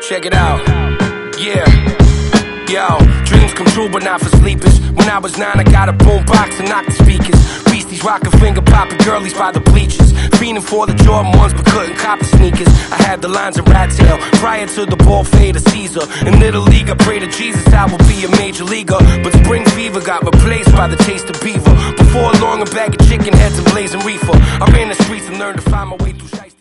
Check it out. Yeah. Yo, dreams come true but not for sleepers. When I was 9 I got a boom box and knocked the speakers. Beasties rockin' finger poppin' girlies by the bleachers. Fiending for the Jordan 1s but couldn't cop the sneakers. I had the lines of Rat Tail prior to the ball fade of Caesar. In Little League I pray to Jesus I will be a major leaguer. But spring fever got replaced by the taste of beaver. Before long a bag of chicken heads and blazing reefer. I ran the streets and learned to find my way through